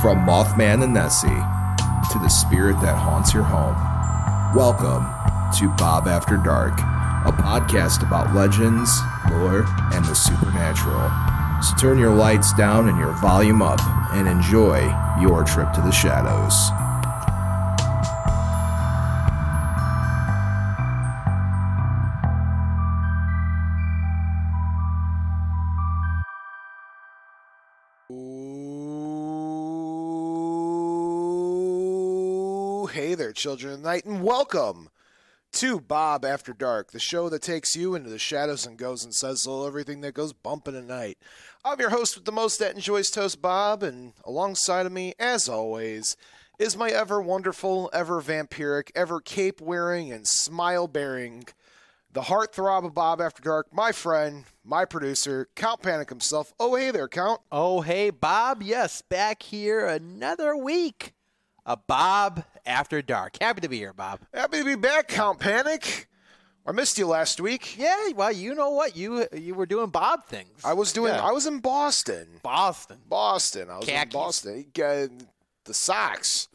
From Mothman and Nessie to the spirit that haunts your home, welcome to Bob After Dark, a podcast about legends, lore, and the supernatural. So turn your lights down and your volume up and enjoy your trip to the shadows. Hey there, children of the night, and welcome to Bob After Dark, the show that takes you into the shadows and goes and says everything that goes bumping at night. I'm your host with the most that enjoys toast, Bob, and alongside of me, as always, is my ever wonderful, ever vampiric, ever cape-wearing, and smile-bearing, the heartthrob of Bob After Dark, my friend, my producer, Count Panic himself. Oh, hey there, Count. Oh, hey, Bob. Yes, back here another week. A Bob After Dark. Happy to be here, Bob. Happy to be back, Count Panic. I missed you last week. Yeah, well, you know what? You were doing Bob things. I was in Boston. Boston. I was Khakis. in Boston. The socks.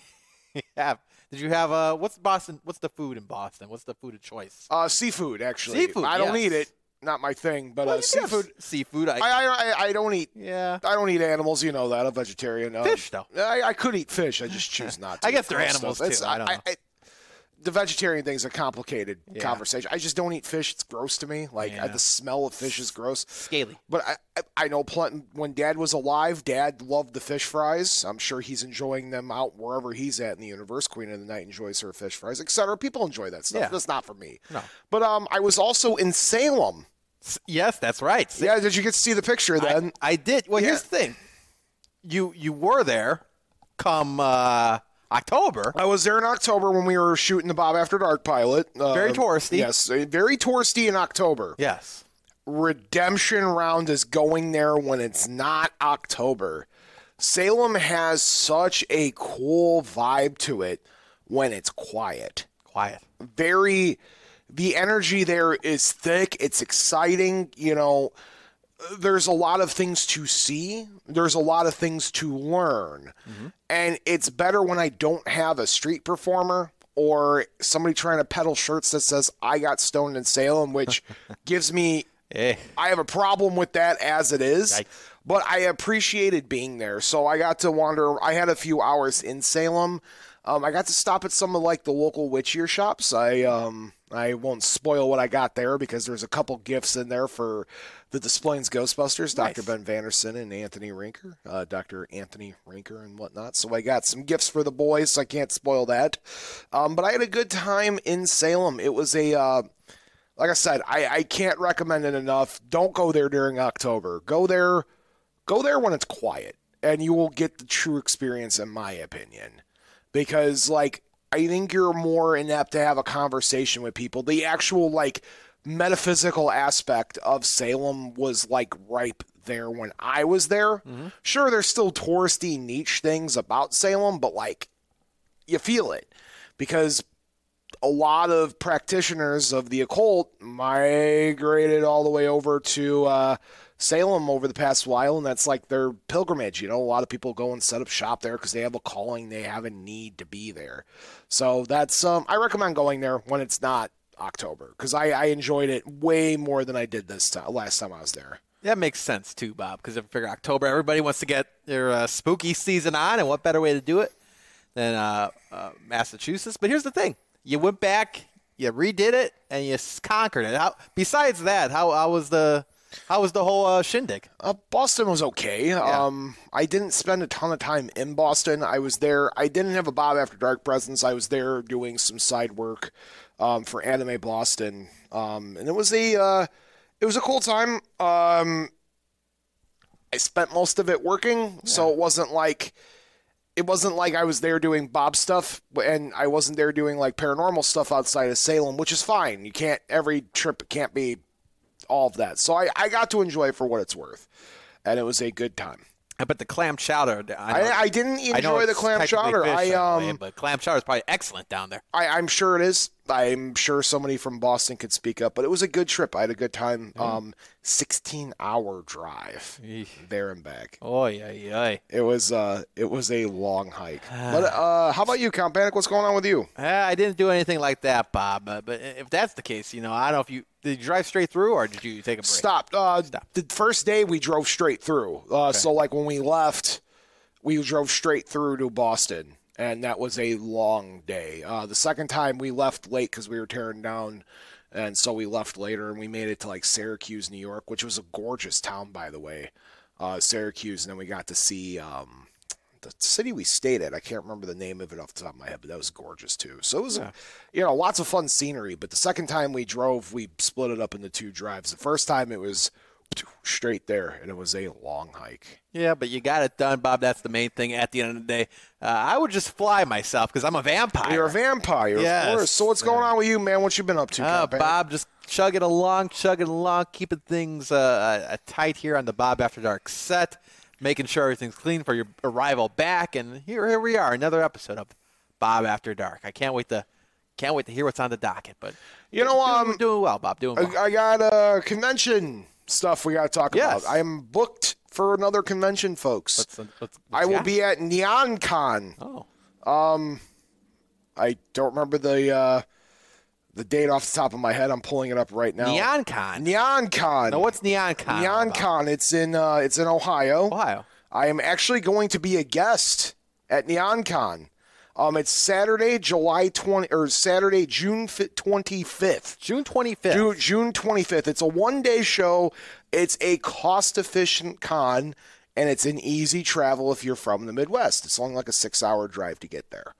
Yeah. Did you have what's Boston? What's the food in Boston? What's the food of choice? Seafood, actually. Seafood, I don't yes. eat it. Not my thing, but Well, you can seafood. have seafood. I don't eat. Yeah. I don't eat animals. You know that. I'm vegetarian. Fish, though. I could eat fish. I just choose not to. I guess they're Gross animals, stuff. too. I don't know. The vegetarian thing's a complicated Yeah. conversation. I just don't eat fish. It's gross to me. Like Yeah. the smell of fish is gross. Scaly. But I know when Dad was alive, Dad loved the fish fries. I'm sure he's enjoying them out wherever he's at in the universe. Queen of the Night enjoys her fish fries, etc. People enjoy that stuff. Yeah. That's not for me. No. But I was also in Salem. Yes, that's right. Yeah, did you get to see the picture then? I did. Well, Yeah. here's the thing. You were there come October. I was there in October when we were shooting the Bob After Dark pilot. Very touristy. Yes, very touristy in October. Yes. Redemption Round is going there when it's not October. Salem has such a cool vibe to it when it's quiet. The energy there is thick. It's exciting. You know, there's a lot of things to see. There's a lot of things to learn. Mm-hmm. And it's better when I don't have a street performer or somebody trying to peddle shirts that says, I got stoned in Salem, which gives me, I have a problem with that as it is. Yikes. But I appreciated being there. So I got to wander. I had a few hours in Salem. I got to stop at some of like the local witchier shops. I won't spoil what I got there because there's a couple gifts in there for the Displays Ghostbusters, Nice. Dr. Ben Vanderson and Anthony Rinker, Dr. Anthony Rinker and whatnot. So I got some gifts for the boys, so I can't spoil that. But I had a good time in Salem. It was like I said, I can't recommend it enough. Don't go there during October. Go there when it's quiet, and you will get the true experience, in my opinion. Because, like, I think you're more inept to have a conversation with people. The actual, like, metaphysical aspect of Salem was, like, ripe there when I was there. Mm-hmm. Sure, there's still touristy niche things about Salem, but, like, you feel it. Because a lot of practitioners of the occult migrated all the way over to Salem over the past while, and that's like their pilgrimage. You know, a lot of people go and set up shop there because they have a calling, they have a need to be there. So that's I recommend going there when it's not October because I enjoyed it way more than I did last time I was there. That makes sense too, Bob, because I figure October, everybody wants to get their spooky season on, and what better way to do it than Massachusetts? But here's the thing. You went back, you redid it, and you conquered it. Besides that, how was the whole shindig? Boston was okay. Yeah. I didn't spend a ton of time in Boston. I was there. I didn't have a Bob After Dark presence. I was there doing some side work for Anime Boston, and it was a cool time. I spent most of it working, so it wasn't like I was there doing Bob stuff, and I wasn't there doing like paranormal stuff outside of Salem, which is fine. Every trip can't be all of that. So I got to enjoy it for what it's worth, and it was a good time. But the clam chowder, I didn't enjoy the clam chowder. But clam chowder is probably excellent down there. I'm sure it is. I'm sure somebody from Boston could speak up, but it was a good trip. I had a good time. 16-hour drive there and back. Oh yeah. It was a long hike. But how about you, Count Panic? What's going on with you? I didn't do anything like that, Bob. But if that's the case, I don't know if you did you drive straight through or did you take a break? Stop. The first day we drove straight through. So like when we left, we drove straight through to Boston, and that was a long day. The second time we left late because we were tearing down, and so we left later, and we made it to like Syracuse, New York, which was a gorgeous town, by the way. Syracuse, and then we got to see the city we stayed at. I can't remember the name of it off the top of my head, but that was gorgeous too. So it was, lots of fun scenery. But the second time we drove, we split it up into 2 drives. The first time it was straight there, and it was a long hike. Yeah, but you got it done, Bob. That's the main thing at the end of the day. I would just fly myself because I'm a vampire. You're a vampire, yes. Of course. So what's going on with you, man? What you been up to, Bob? Just chugging along, keeping things tight here on the Bob After Dark set, making sure everything's clean for your arrival back. And here we are, another episode of Bob After Dark. I can't wait to hear what's on the docket. But doing well, Bob. Doing well. I got convention stuff we got to talk about. I am booked for another convention, folks. I will be at NeonCon. Oh. I don't remember the date off the top of my head. I'm pulling it up right now. NeonCon. NeonCon. Now, what's NeonCon? NeonCon. It's in Ohio. Ohio. I am actually going to be a guest at NeonCon. It's Saturday, Saturday, June 25th. June 25th. June 25th. It's a one-day show. It's a cost-efficient con, and it's an easy travel if you're from the Midwest. It's only like a 6-hour drive to get there.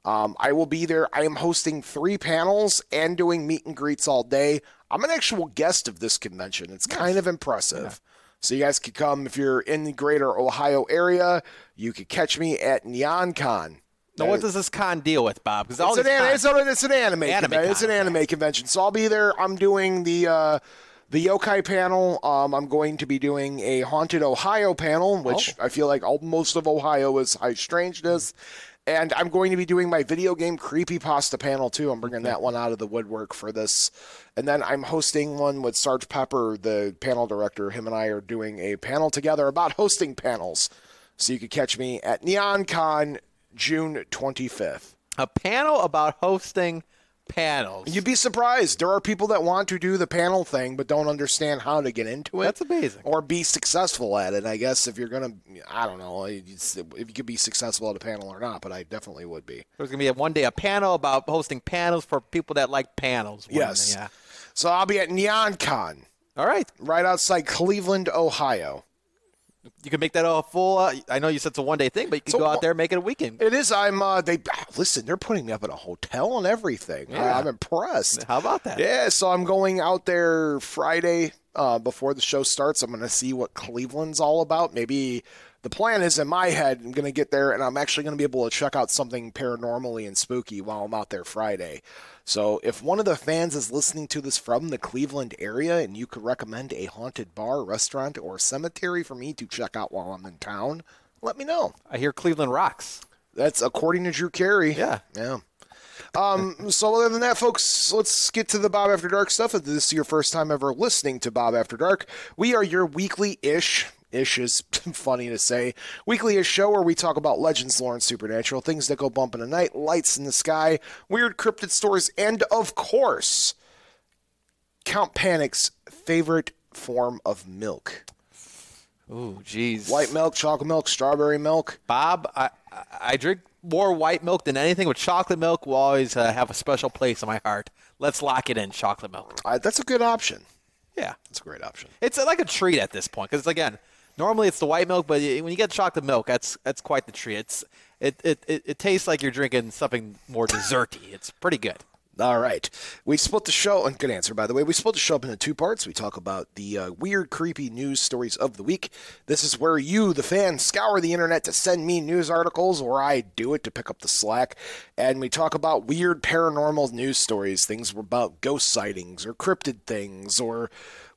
I will be there. I am hosting 3 panels and doing meet and greets all day. I'm an actual guest of this convention. It's kind of impressive. Yeah. So you guys could come if you're in the greater Ohio area. You could catch me at NeonCon. Now, what does this con deal with, Bob? Because it's an anime convention. It's an anime convention. So I'll be there. I'm doing the yokai panel. I'm going to be doing a Haunted Ohio panel, which I feel like most of Ohio is high strangeness. And I'm going to be doing my video game creepypasta panel, too. I'm bringing that one out of the woodwork for this. And then I'm hosting one with Sarge Pepper, the panel director. Him and I are doing a panel together about hosting panels. So you could catch me at NeonCon June 25th. A panel about hosting panels. You'd be surprised. There are people that want to do the panel thing but don't understand how to get into it. That's amazing. Or be successful at it. I guess if you're going to, I don't know if you could be successful at a panel or not, but I definitely would be. There's going to be one day a panel about hosting panels for people that like panels. Yes. Yeah. So I'll be at NeonCon. All right. Right outside Cleveland, Ohio. You can make that a full. I know you said it's a one-day thing, but you can go out there and make it a weekend. It is. Listen. They're putting me up in a hotel and everything. Yeah. I'm impressed. How about that? Yeah. So I'm going out there Friday before the show starts. I'm going to see what Cleveland's all about. Maybe the plan is in my head. I'm going to get there and I'm actually going to be able to check out something paranormally and spooky while I'm out there Friday. So if one of the fans is listening to this from the Cleveland area and you could recommend a haunted bar, restaurant, or cemetery for me to check out while I'm in town, let me know. I hear Cleveland rocks. That's according to Drew Carey. Yeah. So other than that, folks, let's get to the Bob After Dark stuff. If this is your first time ever listening to Bob After Dark, we are your weekly-ish is funny to say, weekly-ish show where we talk about legends, lore, and supernatural, things that go bump in the night, lights in the sky, weird cryptid stories, and, of course, Count Panic's favorite form of milk. Ooh, geez. White milk, chocolate milk, strawberry milk. Bob, I drink more white milk than anything, but chocolate milk will always have a special place in my heart. Let's lock it in, chocolate milk. That's a good option. Yeah. That's a great option. It's like a treat at this point because, again, normally it's the white milk, but when you get chocolate milk, that's quite the treat. It tastes like you're drinking something more desserty. It's pretty good. All right. We split the show, and good answer, by the way. We split the show up into 2 parts. We talk about the weird, creepy news stories of the week. This is where you, the fan, scour the internet to send me news articles, or I do it to pick up the slack. And we talk about weird paranormal news stories, things about ghost sightings or cryptid things or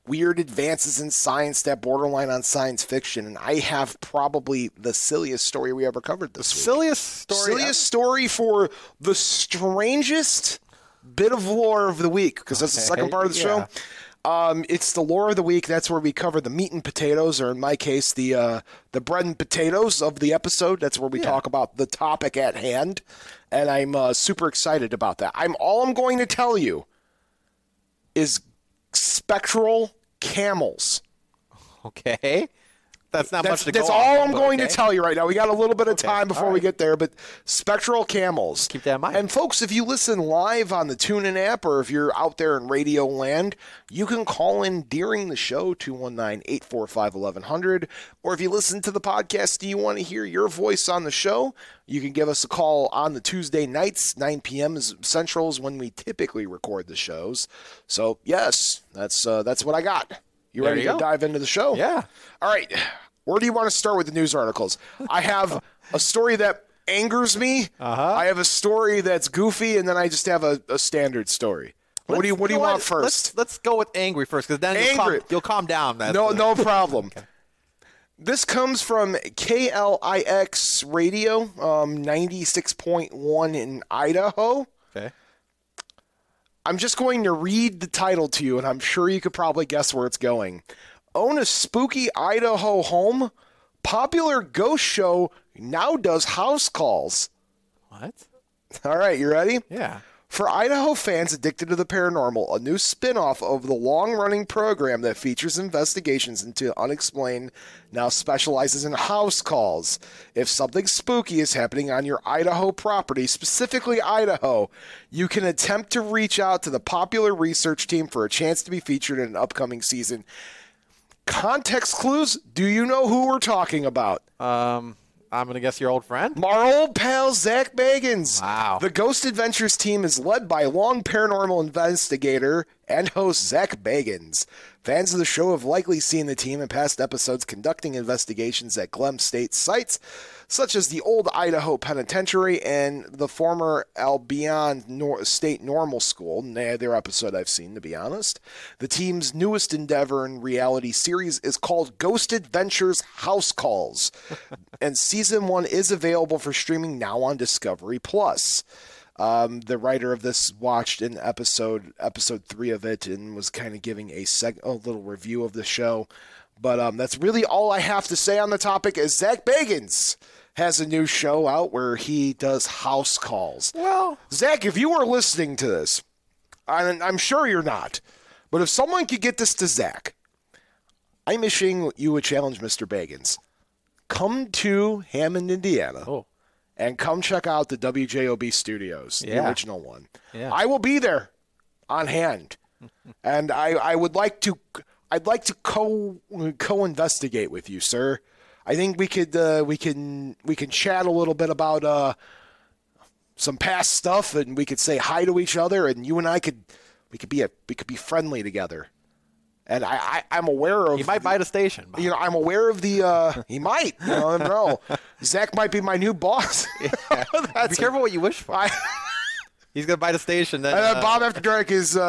weird advances in science that borderline on science fiction, and I have probably the silliest story we ever covered this week. Silliest story for the strangest bit of lore of the week, because that's the second part of the show. It's the lore of the week. That's where we cover the meat and potatoes, or in my case, the bread and potatoes of the episode. That's where we talk about the topic at hand, and I'm super excited about that. All I'm going to tell you is spectral camels. Okay. That's not much to go That's off all of, I'm but going okay. to tell you right now. We got a little bit of time before we get there, but spectral camels. Keep that in mind. And folks, if you listen live on the TuneIn app, or if you're out there in radio land, you can call in during the show, 219-845-1100. Or if you listen to the podcast and you want to hear your voice on the show, you can give us a call on the Tuesday nights, 9 p.m. Central is when we typically record the shows. So, yes, that's what I got. You ready to dive into the show? Yeah. All right. Where do you want to start with the news articles? I have a story that angers me. I have a story that's goofy, and then I just have a standard story. What do you want first? Let's go with angry first, because then you'll calm down. No problem. Okay. This comes from KLIX Radio, 96.1 in Idaho. Okay. I'm just going to read the title to you, and I'm sure you could probably guess where it's going. Own a spooky Idaho home? Popular ghost show now does house calls. What? All right, you ready? Yeah. For Idaho fans addicted to the paranormal, a new spin-off of the long-running program that features investigations into unexplained now specializes in house calls. If something spooky is happening on your Idaho property, specifically Idaho, you can attempt to reach out to the popular research team for a chance to be featured in an upcoming season. Context clues, do you know who we're talking about? I'm going to guess your old friend? Our old pal, Zach Bagans. Wow. The Ghost Adventures team is led by long paranormal investigator and host Zach Bagans. Fans of the show have likely seen the team in past episodes conducting investigations at Glen State sites, such as the old Idaho Penitentiary and the former Albion State Normal School. Neither episode I've seen, to be honest. The team's newest endeavor in reality series is called Ghost Adventures House Calls, and Season 1 is available for streaming now on Discovery+. The writer of this watched in episode 3 of it and was kind of giving a little review of the show. But that's really all I have to say on the topic. Is Zach Bagans has a new show out where he does house calls. Well, Zach, if you are listening to this, I'm sure you're not, but if someone could get this to Zach, I'm issuing you a challenge, Mr. Bagans. Come to Hammond, Indiana. Oh. And come check out the WJOB studios, the original one. Yeah. I will be there on hand. And I'd like to co-investigate with you, sir. I think we can chat a little bit about some past stuff, and we could say hi to each other, and you and I could be friendly together. And I'm aware of... He might buy the station. You know, I'm aware of the... he might. You know, I don't know. Zach might be my new boss. Yeah. Be careful what you wish for. He's going to buy the station. Then, Bob After Dark is...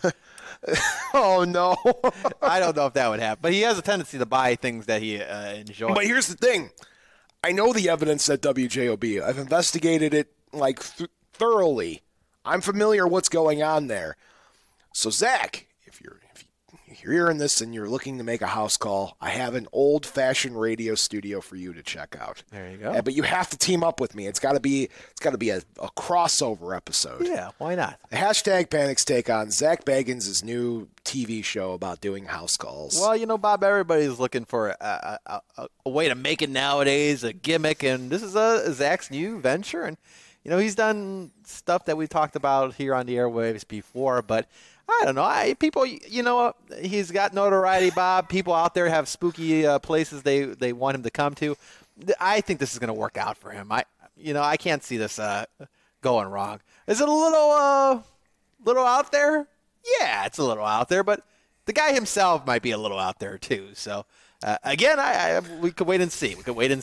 oh, no. I don't know if that would happen. But he has a tendency to buy things that he enjoys. But here's the thing. I know the evidence at WJOB. I've investigated it, thoroughly. I'm familiar what's going on there. So, Zach... If you're hearing this and you're looking to make a house call, I have an old-fashioned radio studio for you to check out. There you go. But you have to team up with me. It's got to be a crossover episode. Yeah, why not? Hashtag Panic's take on Zach Bagans' new TV show about doing house calls. Well, you know, Bob, everybody's looking for a way to make it nowadays, a gimmick, and this is Zach's new venture. And, you know, he's done stuff that we've talked about here on the airwaves before, but I don't know. People, you know, he's got notoriety, Bob. People out there have spooky places they want him to come to. I think this is going to work out for him. I can't see this going wrong. Is it a little out there? Yeah, it's a little out there, but the guy himself might be a little out there too. So again, we could wait and see.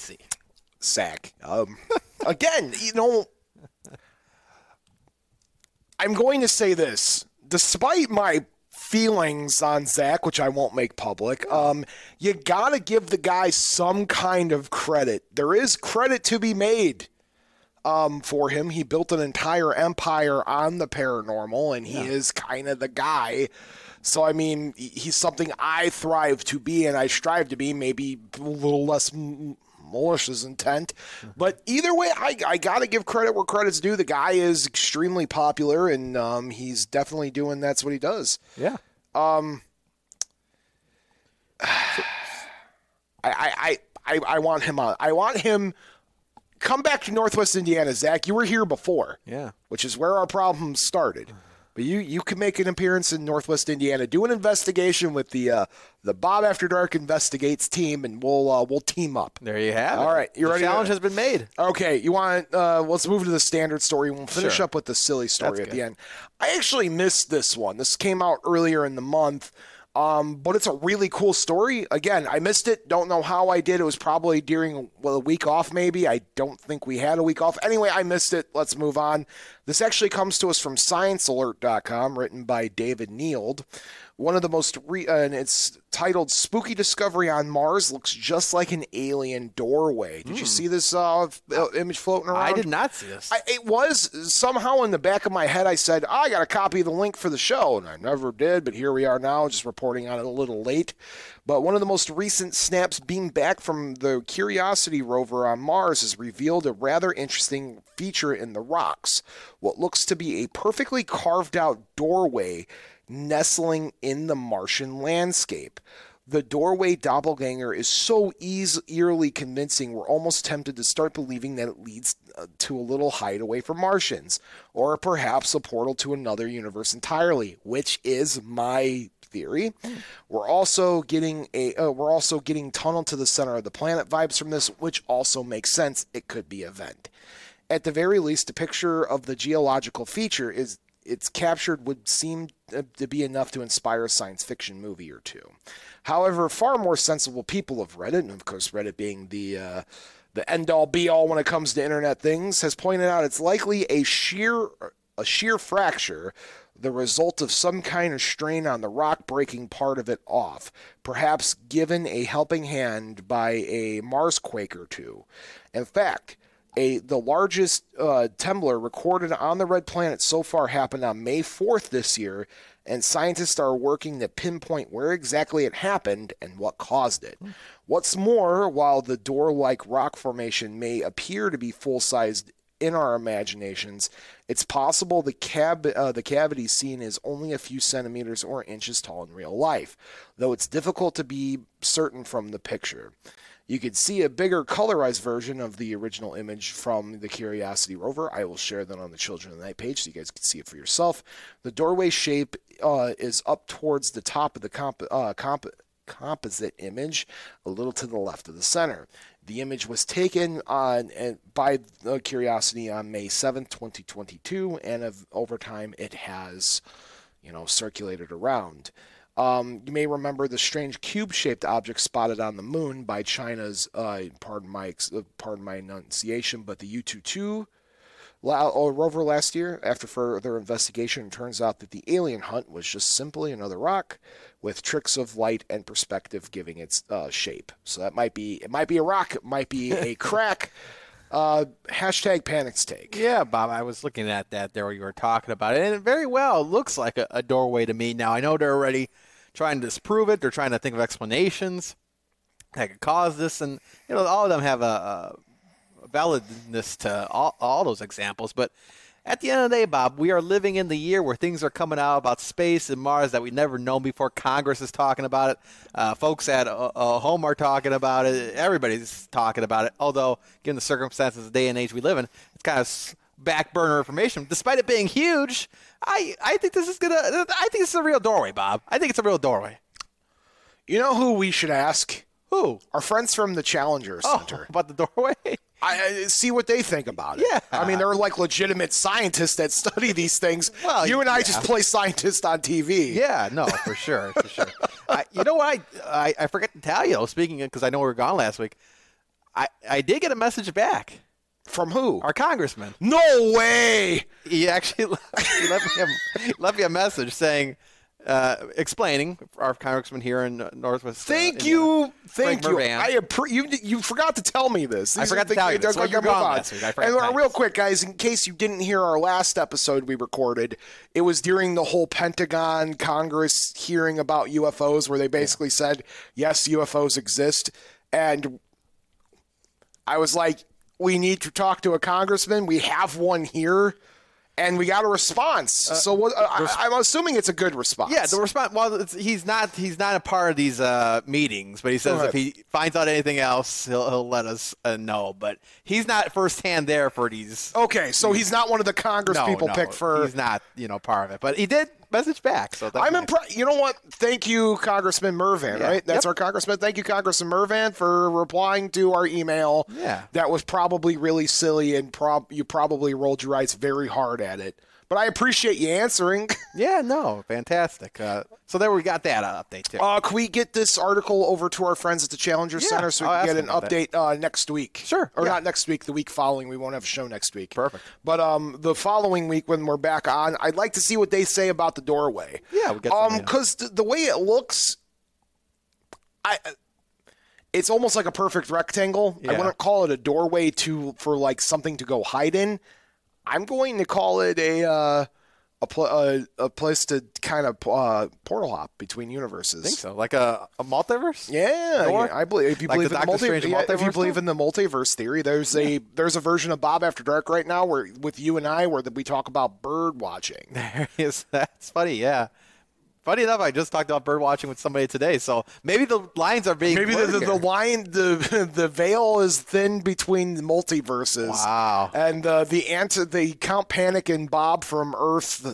Zach, again, you know, I'm going to say this. Despite my feelings on Zach, which I won't make public. You got to give the guy some kind of credit. There is credit to be made for him. He built an entire empire on the paranormal, and he is kind of the guy. So, I mean, he's something I thrive to be and I strive to be, maybe a little less malicious intent. But either way, I got to give credit where credit's due. The guy is extremely popular, and he's definitely doing that's what he does. Yeah. I want him on. I want him come back to Northwest Indiana, Zach. You were here before. Yeah. Which is where our problems started. But you can make an appearance in Northwest Indiana. Do an investigation with the Bob After Dark Investigates team, and we'll team up. There you have it. All right, you ready? The challenge has been made. Okay, you want? Let's move to the standard story. We'll finish up with the silly story at the end. I actually missed this one. This came out earlier in the month. But it's a really cool story. Again, I missed it. Don't know how I did. It was probably during a week off, maybe. I don't think we had a week off. Anyway, I missed it. Let's move on. This actually comes to us from ScienceAlert.com, written by David Neild. One of the most, and it's titled "Spooky Discovery on Mars Looks Just Like an Alien Doorway." Did you see this image floating around? I did not see this. It was somehow in the back of my head. I said, I got to copy the link for the show, and I never did, but here we are now, just reporting on it a little late. But one of the most recent snaps beamed back from the Curiosity rover on Mars has revealed a rather interesting feature in the rocks. What looks to be a perfectly carved out doorway nestling in the Martian landscape. The doorway doppelganger is so eerily convincing, we're almost tempted to start believing that it leads to a little hideaway for Martians, or perhaps a portal to another universe entirely, which is my theory. We're also getting tunnel to the center of the planet vibes from this, which also makes sense. It could be a vent. At the very least, a picture of the geological feature it's captured would seem to be enough to inspire a science fiction movie or two. However, far more sensible people have Reddit, and of course Reddit being the end-all be-all when it comes to internet things, has pointed out it's likely a shear fracture, the result of some kind of strain on the rock breaking part of it off, perhaps given a helping hand by a Marsquake or two. In fact, the largest temblor recorded on the red planet so far happened on May 4th this year, and scientists are working to pinpoint where exactly it happened and what caused it. What's more, while the door-like rock formation may appear to be full-sized in our imaginations, it's possible the cavity seen is only a few centimeters or inches tall in real life, though it's difficult to be certain from the picture. You could see a bigger colorized version of the original image from the Curiosity rover. I will share that on the Children of the Night page so you guys can see it for yourself. The doorway shape is up towards the top of the composite image, a little to the left of the center. The image was taken by Curiosity on May 7th, 2022, and over time it has, circulated around. You may remember the strange cube-shaped object spotted on the moon by China's, pardon my enunciation, but the Yutu-2 rover last year. After further investigation, it turns out that the alien hunt was just simply another rock with tricks of light and perspective giving its shape. So it might be a rock, it might be a crack. Hashtag Panic's Take. Yeah, Bob, I was looking at that there where you were talking about it, and it very well looks like a doorway to me. Now, I know they're already trying to disprove it. They're trying to think of explanations that could cause this, and all of them have a validness to all those examples. But at the end of the day, Bob, we are living in the year where things are coming out about space and Mars that we've never known before. Congress is talking about it. Folks at home are talking about it. Everybody's talking about it. Although, given the circumstances of the day and age we live in, it's kind of back burner information. Despite it being huge, I think this is a real doorway, Bob. I think it's a real doorway. You know who we should ask? Who? Our friends from the Challenger Center. About the doorway? I see what they think about it. Yeah. I mean, they're like legitimate scientists that study these things. Well, you and I just play scientists on TV. Yeah, no, for sure, for sure. You know what? I forgot to tell you, speaking because I know we were gone last week, I did get a message back. From who? Our congressman. No way! He actually left me a message saying, explaining our congressman here in Northwest. Thank you. Frank Mrvan. You forgot to tell me this. I forgot to tell you this. Well, you're gone last week. And real quick, guys, in case you didn't hear our last episode we recorded, it was during the whole Pentagon Congress hearing about UFOs where they basically said, yes, UFOs exist. And I was like, we need to talk to a congressman. We have one here. And we got a response. So what, I'm assuming it's a good response. Yeah, the response. Well, he's not a part of these meetings, but he says if he finds out anything else, he'll let us know. But he's not firsthand there for these. Okay, so he's not one of the Congress people picked for. He's not, part of it. But he did message back. So I'm impressed. You know what? Thank you, Congressman Mrvan. Right? That's our congressman. Thank you, Congressman Mrvan, for replying to our email. Yeah, that was probably really silly, and you probably rolled your eyes very hard at it. But I appreciate you answering. Yeah, no, fantastic. So there we got that update too. Can we get this article over to our friends at the Challenger Center so we can get an update next week? Sure. Or not next week, the week following. We won't have a show next week. Perfect. But the following week when we're back on, I'd like to see what they say about the doorway. Yeah, we get because the way it looks, it's almost like a perfect rectangle. Yeah. I wouldn't call it a doorway for like something to go hide in. I'm going to call it a place to kind of portal hop between universes. I think so, like a multiverse. Yeah, I believe. If you believe in multiverse, if you believe in the multiverse theory, there's a version of Bob After Dark right now where with you and I where we talk about bird watching. There is. That's funny. Yeah. Funny enough, I just talked about bird watching with somebody today, so maybe the lines are being the veil is thin between the multiverses. Wow! And the Count Panic and Bob from Earth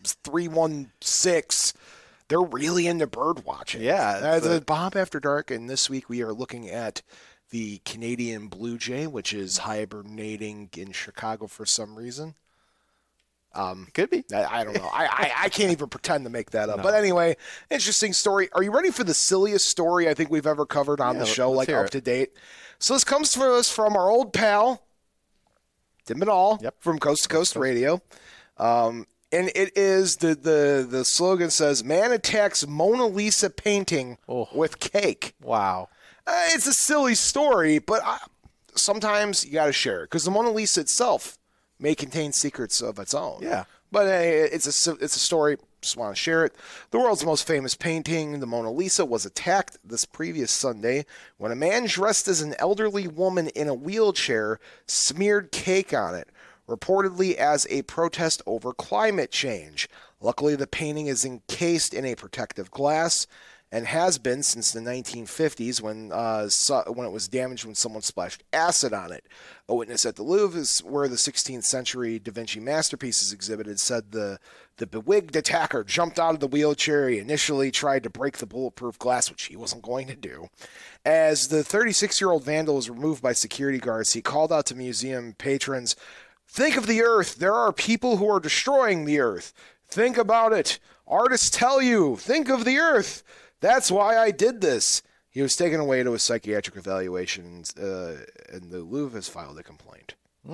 316, they're really into bird watching. Yeah, Bob After Dark, and this week we are looking at the Canadian blue jay, which is hibernating in Chicago for some reason. Could be. I don't know. I can't even pretend to make that up. No. But anyway, interesting story. Are you ready for the silliest story I think we've ever covered on the show, like up to date? So this comes to us from our old pal, Tim Binnall, from Coast to Coast Radio. And it is the slogan says, "Man attacks Mona Lisa painting with cake." Wow. It's a silly story, but sometimes you got to share it because the Mona Lisa itself may contain secrets of its own. Yeah. But it's a story. Just want to share it. The world's most famous painting, the Mona Lisa, was attacked this previous Sunday when a man dressed as an elderly woman in a wheelchair smeared cake on it, reportedly as a protest over climate change. Luckily, the painting is encased in a protective glass and has been since the 1950s when it was damaged when someone splashed acid on it. A witness at the Louvre, where the 16th century Da Vinci masterpiece is exhibited, said the bewigged attacker jumped out of the wheelchair. He initially tried to break the bulletproof glass, which he wasn't going to do. As the 36-year-old vandal was removed by security guards, he called out to museum patrons, "Think of the earth. There are people who are destroying the earth. Think about it. Artists tell you, think of the earth. That's why I did this." He was taken away to a psychiatric evaluation, and the Louvre has filed a complaint.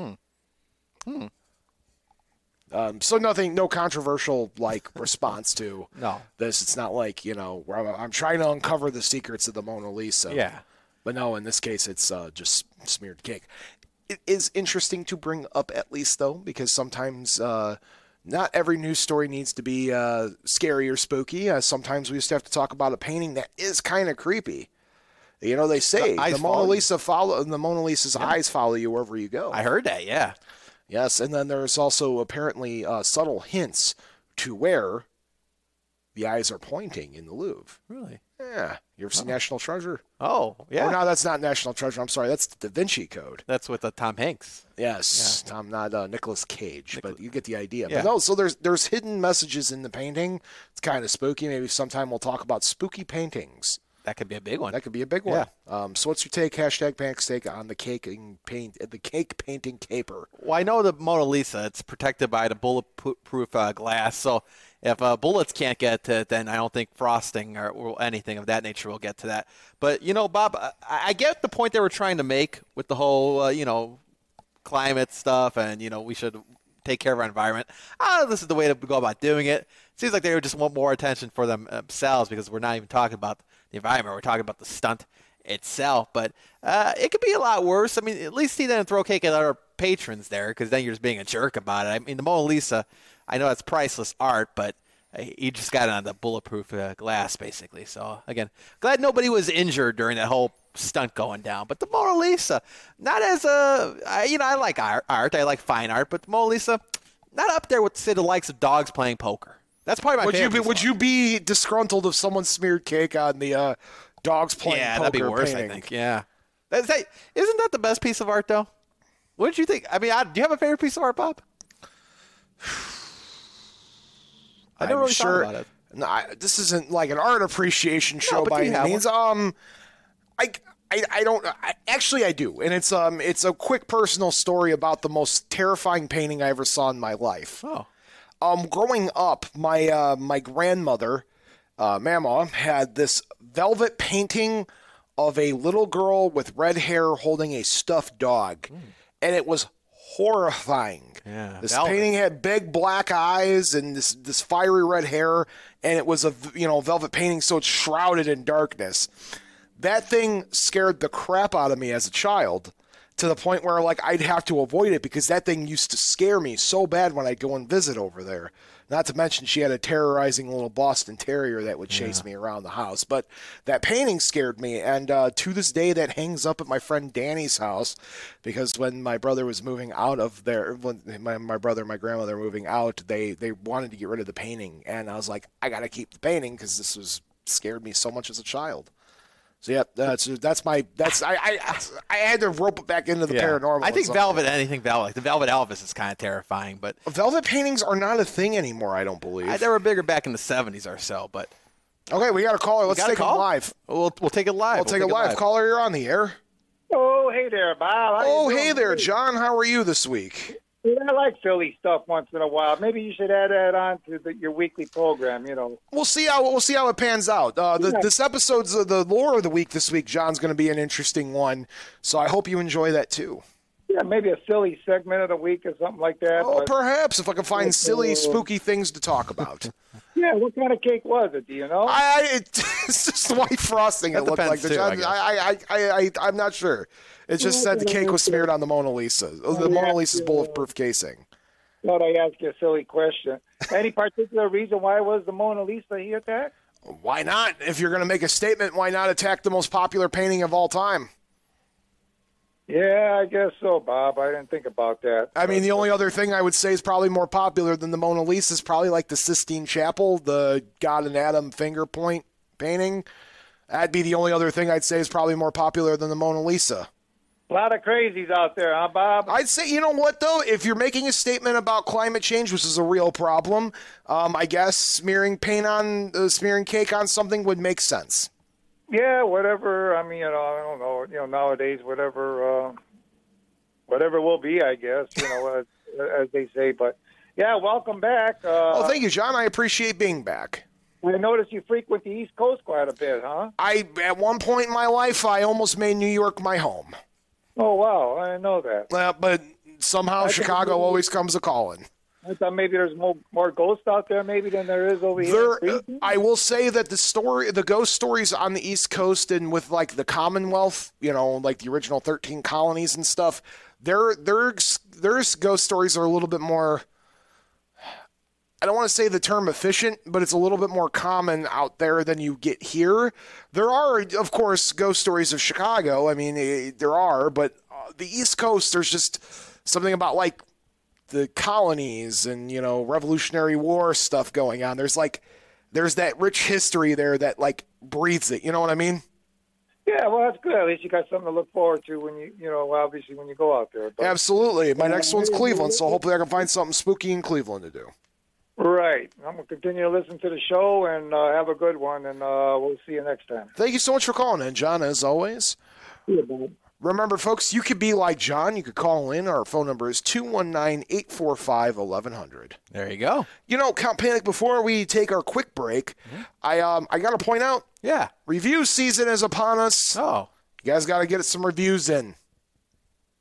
So no controversial response to this. It's not like where I'm trying to uncover the secrets of the Mona Lisa. Yeah, but no, in this case, it's just smeared cake. It is interesting to bring up at least though, because sometimes. Not every news story needs to be scary or spooky. Sometimes we just have to talk about a painting that is kind of creepy. They say the Mona Lisa's eyes follow you wherever you go. I heard that, yeah. Yes, and then there's also apparently subtle hints to where the eyes are pointing in the Louvre. Really? Yeah. You ever seen National Treasure? Oh, yeah. Oh, no, that's not National Treasure. I'm sorry. That's the Da Vinci Code. That's with Tom Hanks. Yes. Yeah. Tom, not Nicolas Cage, but you get the idea. Yeah. But no, so there's hidden messages in the painting. It's kind of spooky. Maybe sometime we'll talk about spooky paintings. That could be a big one. That could be a big one. So what's your take? Hashtag Pancakes Take on the cake painting caper. Well, I know the Mona Lisa, it's protected by the bulletproof glass. So if bullets can't get to it, then I don't think frosting or anything of that nature will get to that. But, Bob, I get the point they were trying to make with the whole, climate stuff and, we should take care of our environment. This is the way to go about doing it. seems like they would just want more attention for themselves because we're not even talking about the environment. We're talking about the stunt itself. But it could be a lot worse. I mean, at least he didn't throw cake at our patrons there because then you're just being a jerk about it. I mean, the Mona Lisa, I know that's priceless art, but he just got it on the bulletproof glass, basically. So, again, glad nobody was injured during that whole stunt going down. But the Mona Lisa, not as I like art. I like fine art, but the Mona Lisa, not up there with, say, the likes of dogs playing poker. That's probably my favorite. Would you be disgruntled if someone smeared cake on the dogs playing poker? Yeah, that'd be worse, painting? I think. Yeah. Isn't that the best piece of art, though? What did you think? I mean, do you have a favorite piece of art, Bob? I never really thought about it. No, this isn't like an art appreciation show by any means. I don't actually I do, and it's a quick personal story about the most terrifying painting I ever saw in my life. Oh. Growing up, my grandmother, Mama, had this velvet painting of a little girl with red hair holding a stuffed dog, and it was horrifying. Yeah, this painting had big black eyes and this fiery red hair, and it was a velvet painting, so it's shrouded in darkness. That thing scared the crap out of me as a child, to the point where like I'd have to avoid it because that thing used to scare me so bad when I'd go and visit over there. Not to mention she had a terrorizing little Boston Terrier that would chase me around the house. But that painting scared me, and to this day that hangs up at my friend Danny's house, because when my brother was moving out of there, when my brother and my grandmother were moving out, they wanted to get rid of the painting, and I was like, I got to keep the painting because this was scared me so much as a child. So yeah, I had to rope it back into the paranormal. I think anything velvet, like the Velvet Elvis is kind of terrifying, but velvet paintings are not a thing anymore. I don't believe. They were bigger back in the 70s or so, but okay, we got a caller. Let's take it live. We'll take it live. We'll take it live. Caller, you're on the air. Oh, hey there, Bob. Hey there, John. How are you this week? Yeah, I like Philly stuff once in a while. Maybe you should add that on to your weekly program. We'll see how it pans out. This episode's the lore of the week this week. John's going to be an interesting one, so I hope you enjoy that too. Yeah, maybe a silly segment of the week or something like that. Oh, perhaps if I can find silly, spooky things to talk about. Yeah, what kind of cake was it? Do you know? It's just white frosting. It looked like I'm not sure. It just said the cake was smeared on the Mona Lisa. The Mona Lisa's bulletproof casing. Thought I asked you a silly question. Any particular reason why it was the Mona Lisa he attacked? Why not? If you're going to make a statement, why not attack the most popular painting of all time? Yeah, I guess so, Bob. I didn't think about that. I mean, the only other thing I would say is probably more popular than the Mona Lisa is probably like the Sistine Chapel, the God and Adam finger point painting. That'd be the only other thing I'd say is probably more popular than the Mona Lisa. A lot of crazies out there, huh, Bob? I'd say, you know what, though? If you're making a statement about climate change, which is a real problem, I guess smearing cake on something would make sense. Yeah, whatever. I mean, I don't know. Nowadays, whatever will be, I guess. As they say. But yeah, welcome back. Thank you, John. I appreciate being back. I noticed you frequent the East Coast quite a bit, huh? At one point in my life, I almost made New York my home. Oh wow, I didn't know that. But somehow Chicago always comes a calling. I thought maybe there's more ghosts out there maybe than there is over here. I will say that the ghost stories on the East Coast and with like the Commonwealth, like the original 13 colonies and stuff, there's ghost stories are a little bit more, I don't want to say the term efficient, but it's a little bit more common out there than you get here. There are, of course, ghost stories of Chicago. I mean, there are, but the East Coast, there's just something about like the colonies and, Revolutionary War stuff going on. There's that rich history there that like breathes it. You know what I mean? Yeah, well, that's good. At least you got something to look forward to when obviously when you go out there. But, absolutely. My next one's Cleveland, so hopefully I can find something spooky in Cleveland to do. Right. I'm going to continue to listen to the show and have a good one, and we'll see you next time. Thank you so much for calling in, John, as always. Yeah, Bob. Remember, folks, you could be like John. You could call in. Our phone number is 219-845-1100. There you go. Count Panic, before we take our quick break, I got to point out, review season is upon us. Oh. You guys got to get some reviews in.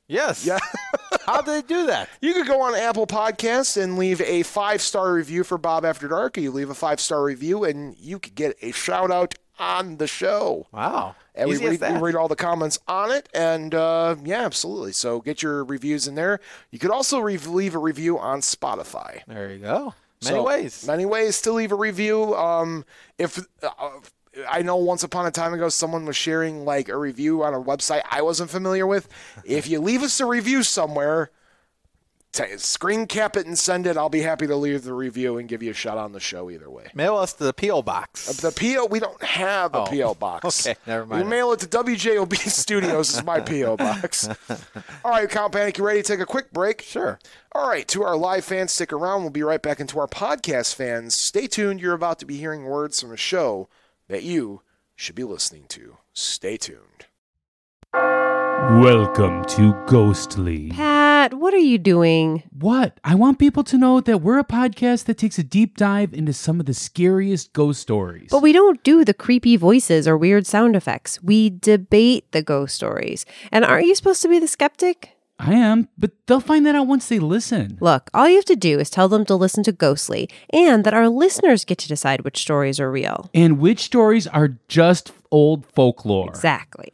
Yes. Yeah. How did they do that? You could go on Apple Podcasts and leave a 5-star review for Bob After Dark. You leave a 5-star review, and you could get a shout-out on the show. Wow. And we Easy as read, that. we read all the comments on it, and yeah, absolutely. So get your reviews in there. You could also leave a review on Spotify. There you go. Many So, ways. Many ways to leave a review. If I know once upon a time ago someone was sharing like a review on a website I wasn't familiar with. If you leave us a review somewhere, screen cap it and send it. I'll be happy to leave the review and give you a shout on the show either way. Mail us to the P.O. Box. The P.O. We don't have a P.O. box. Okay, never mind. You mail it to WJOB Studios is my P.O. box. All right, Count Panic, you ready to take a quick break? Sure. All right, to our live fans, stick around. We'll be right back into our podcast fans. Stay tuned. You're about to be hearing words from a show that you should be listening to. Stay tuned. Welcome to Ghostly. Pat, what are you doing? What? I want people to know that we're a podcast that takes a deep dive into some of the scariest ghost stories. But we don't do the creepy voices or weird sound effects. We debate the ghost stories. And aren't you supposed to be the skeptic? I am, but they'll find that out once they listen. Look, all you have to do is tell them to listen to Ghostly, and that our listeners get to decide which stories are real. And which stories are just old folklore. Exactly.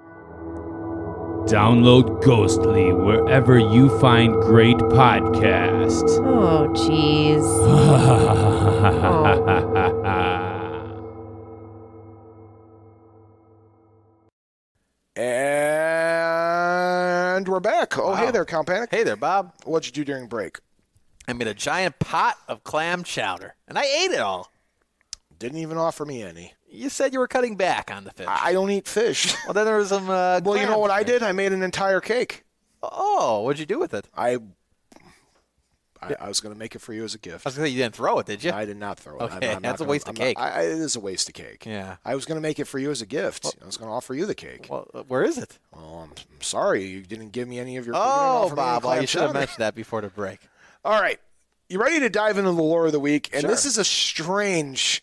Download Ghostly wherever you find great podcasts. Oh, jeez. And we're back. Oh, Wow. hey there, Count Panic. Hey there, Bob. What'd you do during break? I made a giant pot of clam chowder, and I ate it all. Didn't even offer me any. You said you were cutting back on the fish. I don't eat fish. Well, then there was some Well, you know clams what I there. did? I made an entire cake. Oh, what'd you do with it? I was going to make it for you as a gift. I was going to say you didn't throw it, did you? I did not throw it. Okay, I'm not that's a gonna- waste of I'm not- cake. It is a waste of cake. Yeah. I was going to make it for you as a gift. I was going to offer you the cake. Well, where is it? Well, I'm sorry you didn't give me any of your. you didn't Oh, offer me any Bob, well, clam you should have chowder. mentioned that before the break. All right, you ready to dive into the lore of the week? And Sure. this is a strange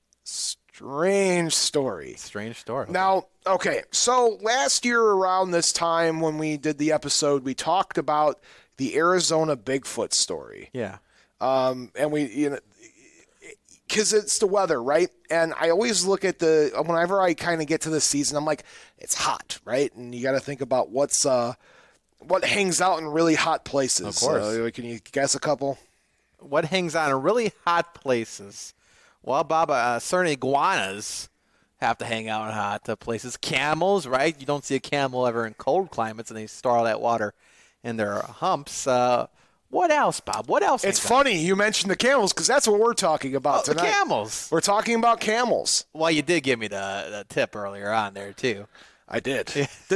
story. Strange story. Now, okay, so last year around this time when we did the episode, we talked about the Arizona Bigfoot story. Yeah. And we, because it's the weather, right? And I always look at whenever I kind of get to the season, I'm like, it's hot, right? And you got to think about what hangs out in really hot places. Of course. Can you guess a couple? What hangs on in really hot places? Well, Bob, certain iguanas have to hang out in hot places. Camels, right? You don't see a camel ever in cold climates, and they store all that water in their humps. What else, Bob? What else? It's hangs out? funny you mentioned the camels because that's what we're talking about The tonight. camels. We're talking about camels. Well, you did give me the tip earlier on there, too. I did.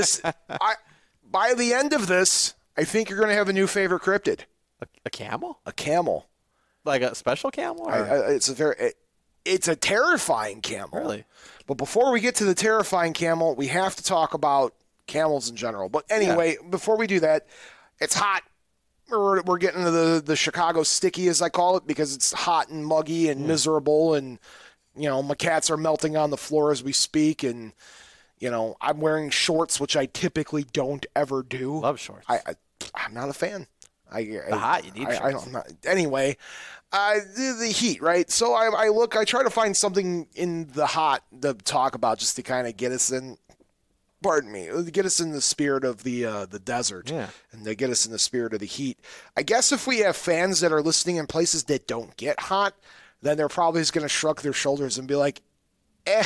By the end of this, I think you're going to have a new favorite cryptid. A camel? A camel. Like a special camel? Or? It's a terrifying camel. Really? But before we get to the terrifying camel, we have to talk about camels in general. But anyway, before we do that, it's hot. We're getting into the Chicago sticky, as I call it, because it's hot and muggy and miserable, and my cats are melting on the floor as we speak, and I'm wearing shorts, which I typically don't ever do. Love shorts. I'm not a fan. Hot, you need shorts. I'm not. Anyway, the heat, right? So I try to find something in the hot to talk about just to kind of get us in. Pardon me, get us in the spirit of the desert, and to get us in the spirit of the heat. I guess if we have fans that are listening in places that don't get hot, then they're probably just going to shrug their shoulders and be like, "Eh."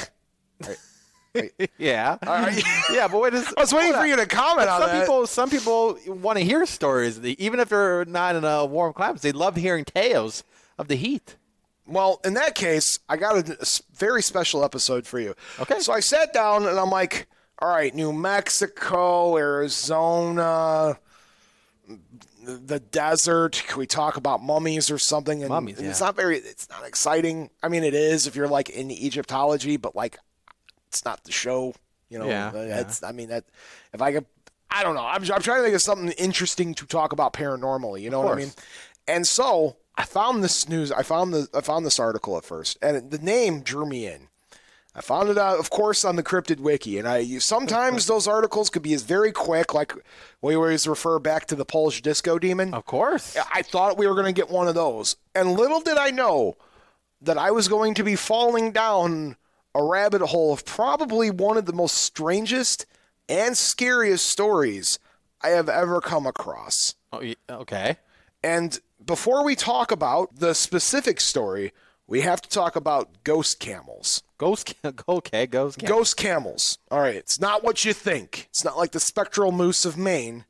Yeah. Right. Yeah, but wait. I was waiting for you to comment on that. Some people want to hear stories, even if they're not in a warm climate. They love hearing tales of the heat. Well, in that case, I got a very special episode for you. Okay. So I sat down and I'm like, all right, New Mexico, Arizona, the desert. Can we talk about mummies or something? And Mummies, it's yeah. it's not exciting. I mean, it is if you're like in Egyptology, but like it's not the show, Yeah. I mean, that if I could, I don't know. I'm trying to think of something interesting to talk about paranormally. You know what I mean? And so I found this news. I found this article at first, and the name drew me in. I found it out, of course, on the Cryptid Wiki, and sometimes those articles could be as very quick, like we always refer back to the Polish disco demon. Of course. I thought we were going to get one of those, and little did I know that I was going to be falling down a rabbit hole of probably one of the most strangest and scariest stories I have ever come across. Oh, okay. And before we talk about the specific story, we have to talk about ghost camels. Ghost camels. Ghost camels. All right, it's not what you think. It's not like the spectral moose of Maine.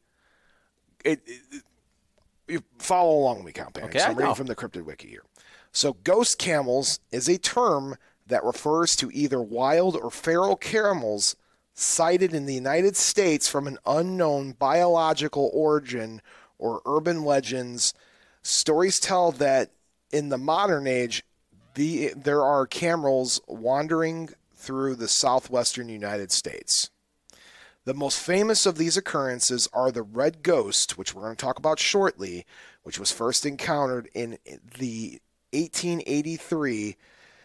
You follow along with me, Count Panic. Okay, So I I'm reading know. from the Cryptid Wiki here. So ghost camels is a term that refers to either wild or feral camels sighted in the United States from an unknown biological origin or urban legends. Stories tell that in the modern age, there are camels wandering through the southwestern United States. The most famous of these occurrences are the red ghost, which we're going to talk about shortly, which was first encountered in 1883,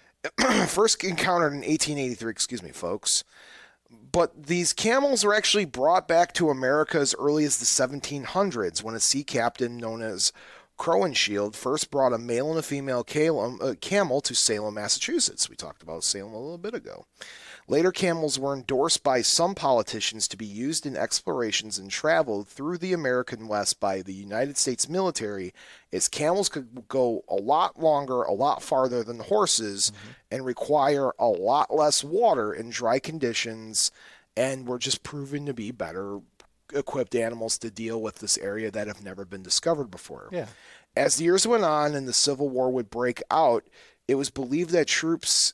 excuse me, folks. But these camels were actually brought back to America as early as the 1700s when a sea captain known as Crowninshield first brought a male and a female camel to Salem, Massachusetts. We talked about Salem a little bit ago. Later, camels were endorsed by some politicians to be used in explorations and travel through the American West by the United States military, as camels could go a lot longer, a lot farther than horses, and require a lot less water in dry conditions, and were just proven to be better equipped animals to deal with this area that have never been discovered before. Yeah. As the years went on and the Civil War would break out, it was believed that troops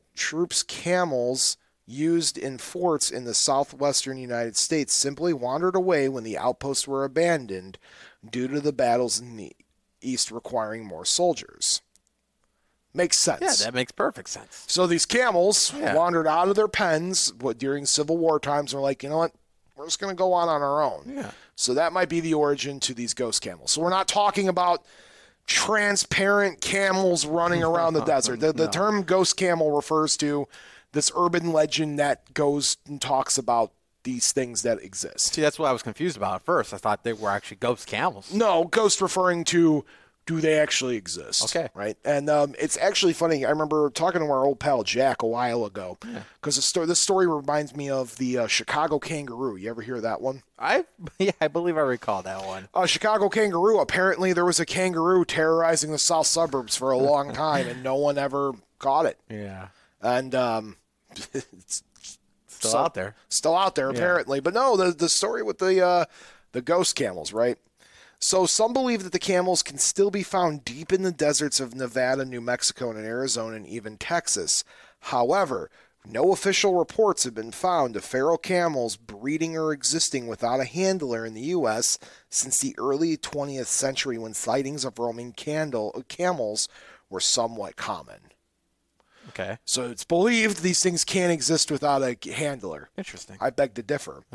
camels used in forts in the southwestern United States simply wandered away when the outposts were abandoned due to the battles in the east requiring more soldiers. Makes sense. Yeah, that makes perfect sense. So these camels Yeah. wandered out of their pens during Civil War times and were like, you know what? We're just going to go on our own. Yeah. So that might be the origin to these ghost camels. So we're not talking about transparent camels running around the desert. The term ghost camel refers to this urban legend that goes and talks about these things that exist. See, that's what I was confused about at first. I thought they were actually ghost camels. No, ghost referring to, do they actually exist? Okay. Right? And it's actually funny. I remember talking to our old pal Jack a while ago because this story reminds me of the Chicago kangaroo. You ever hear that one? I believe I recall that one. Chicago kangaroo. Apparently, there was a kangaroo terrorizing the south suburbs for a long time, and no one ever caught it. Yeah. And it's Still out there. Still out there, apparently. But no, the story with the ghost camels, right? So some believe that the camels can still be found deep in the deserts of Nevada, New Mexico, and Arizona, and even Texas. However, no official reports have been found of feral camels breeding or existing without a handler in the U.S. since the early 20th century, when sightings of roaming camels were somewhat common. Okay. So it's believed these things can't exist without a handler. Interesting. I beg to differ.